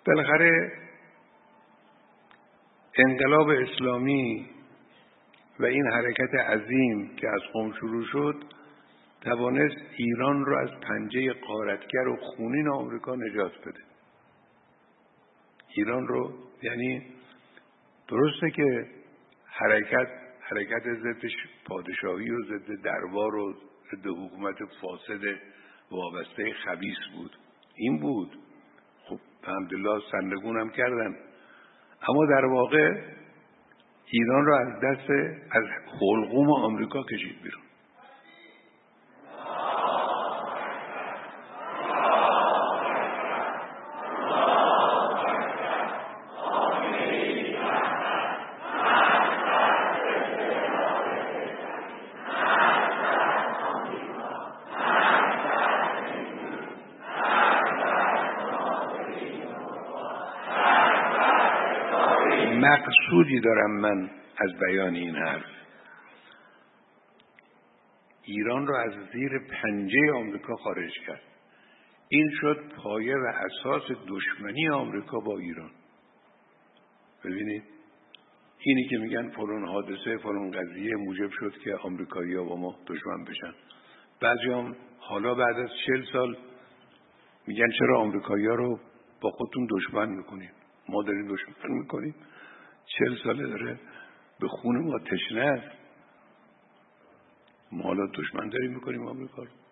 بالاخره انقلاب اسلامی و این حرکت عظیم که از قم شروع شد توانست ایران رو از پنجه غارتگر و خونین آمریکا نجات بده. ایران رو، یعنی درسته که حرکت ضد پادشاهی و ضد دربار و ضد حکومت فاسد وابسته خبیث بود، این بود، خب الحمدلله سرنگون هم کردن، اما در واقع ایران رو از دست از حلقوم آمریکا کشید بیرون. مقصودی دارم من از بیان این حرف. ایران را از زیر پنجه آمریکا خارج کرد. این شد پایه و اساس دشمنی آمریکا با ایران. ببینید اینی که میگن فلان حادثه فلان قضیه موجب شد که آمریکایی‌ها با ما دشمن بشن. بعضیام حالا بعد از 40 سال میگن چرا آمریکایی‌ها رو با خودتون دشمن میکنید؟ ما داریم دشمن میکنیم. 40 ساله داره به خون ما تشنه است. ما حالا دشمن داریم میکنیم آمریکا رو.